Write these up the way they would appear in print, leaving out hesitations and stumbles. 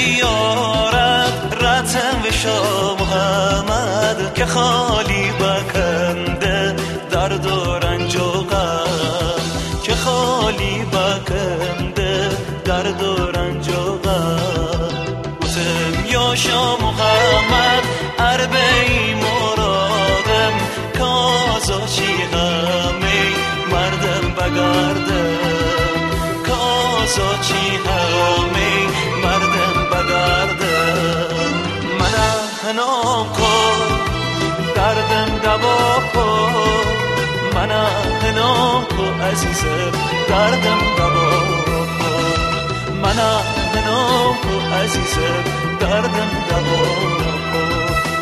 زیارت رتن و شاه محمد که خالی بکنده درد و رنج و غم که خالی بکنده درد و رنج و غم گفتم یا شاه محمد اربعی مرادم کازا چی همه مردم بگردم کازا چی همه مردم بگردم من احنام کن دردم دوا کن من احنام کن عزیزم دردم دوا کن من احنام کن عزیزم دردم دوا کن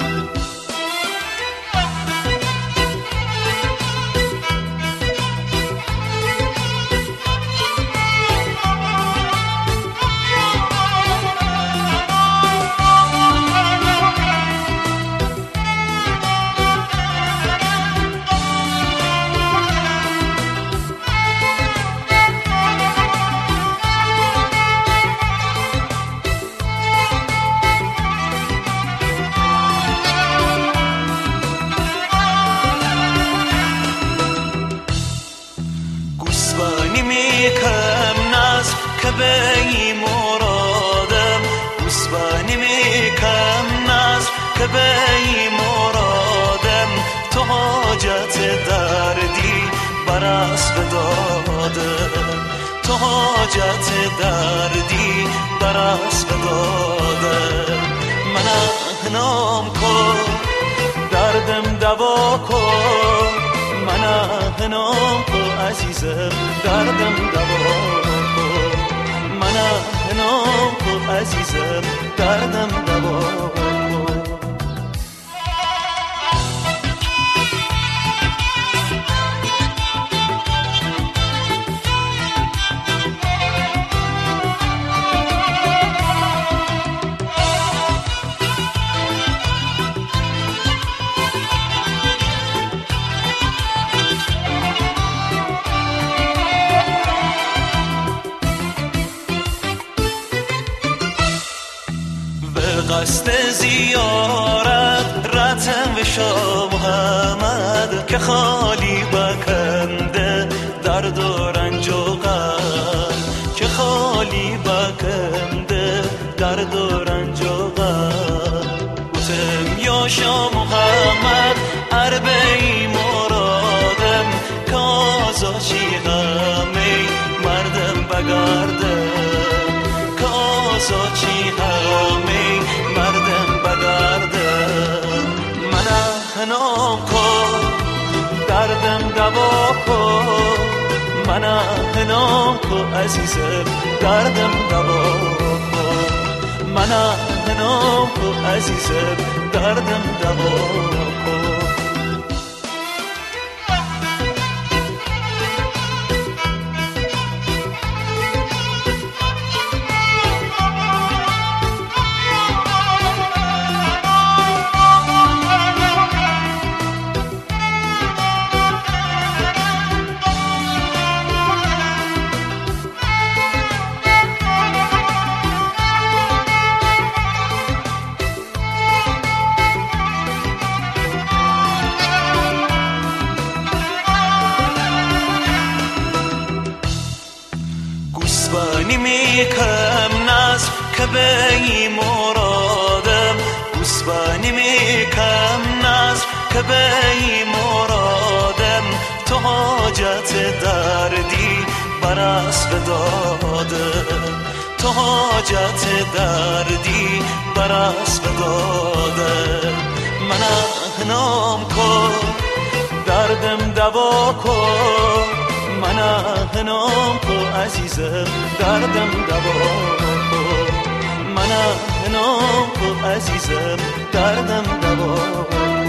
بی مرادم گوسبانی میکم ناز که بی مرادم تو حاجت دردی براس بدادم تو حاجت دردی براس بدادم من احنام کن دردم دوا کن من احنام کن عزیزم دردم دوا کن من احنام کن عزیزم دردم دوا کن قصد زیارت رتن و شاه محمد که خالی بکنده درد و رنج و غم که خالی بکنده درد و رنج و غم گفتم یا شاه محمد اربعی مرادم کازا چی همه مردم بگردم کازا چی همه مردم بگردم من احنام کن دردم دوا کن من احنام کن عزیزم دردم دوا کن من احنام کن عزیزم دردم دوا کن گوسبانی میکم ناز که بی مرادم گوسبانی میکم ناز که بی مرادم تو حاجت دردی براس بدادم تو حاجت دردی براس بدادم من احنام کن دردم دوا کن من احنام کن عزیزم دردم دوا کن من احنام کن عزیزم دردم دوا کن